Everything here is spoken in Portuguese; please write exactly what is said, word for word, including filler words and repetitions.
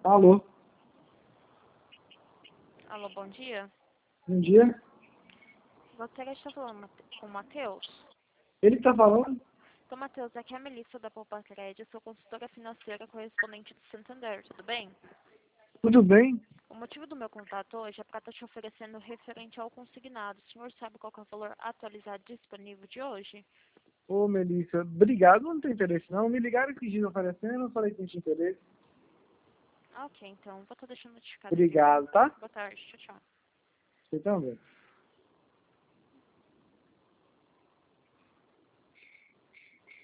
Alô, Alô, bom dia. bom dia. Gostaria de estar falando Mate- com o Matheus. Ele que tá falando? Então, Matheus, aqui é a Melissa da Poupa Crédito, sou consultora financeira correspondente do Santander, tudo bem? Tudo bem? O motivo do meu contato hoje é para estar te oferecendo referente ao consignado. O senhor sabe qual que é o valor atualizado disponível de hoje? Ô, Melissa, obrigado. Não tem interesse, não. Me ligaram esses dias oferecendo, eu falei que não tinha interesse. Ah, ok, então, vou estar deixando notificado aqui, tá? Obrigado, tá? Boa tarde, tchau, tchau. Você também.